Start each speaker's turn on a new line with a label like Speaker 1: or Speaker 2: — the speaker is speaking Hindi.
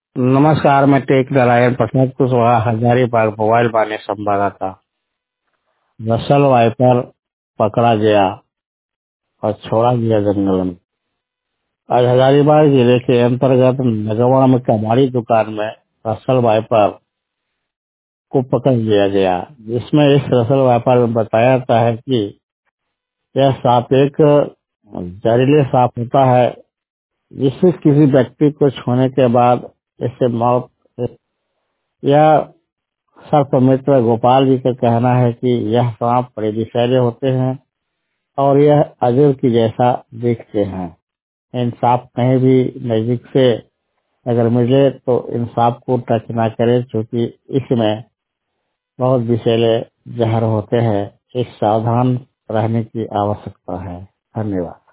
Speaker 1: नमस्कार, मैं टेक नारायण प्रसाद कुशवाहा हजारीबाग मोबाइल बाने संवाददाता। रसल वाइपर पकड़ा गया और छोड़ा गया जंगल में। आज हजारीबाग जिले के अंतर्गत नगवा में कबाड़ी दुकान में रसल वाइपर को पकड़ लिया गया, जिसमें इस रसल वाइपर में बताया जाता है कि यह सांप एक जहरीले सांप होता है, जिससे किसी व्यक्ति को छूने के बाद इससे मौत या सर्प मित्र गोपाल जी का कहना है कि यह सांप बड़े विषैले होते हैं और यह अजर की जैसा दिखते हैं। इन सांप कहीं भी नजदीक से अगर मिले तो इन सांप को टच ना करें, क्योंकि इसमें बहुत विषैले जहर होते हैं। इस सावधान रहने की आवश्यकता है। धन्यवाद।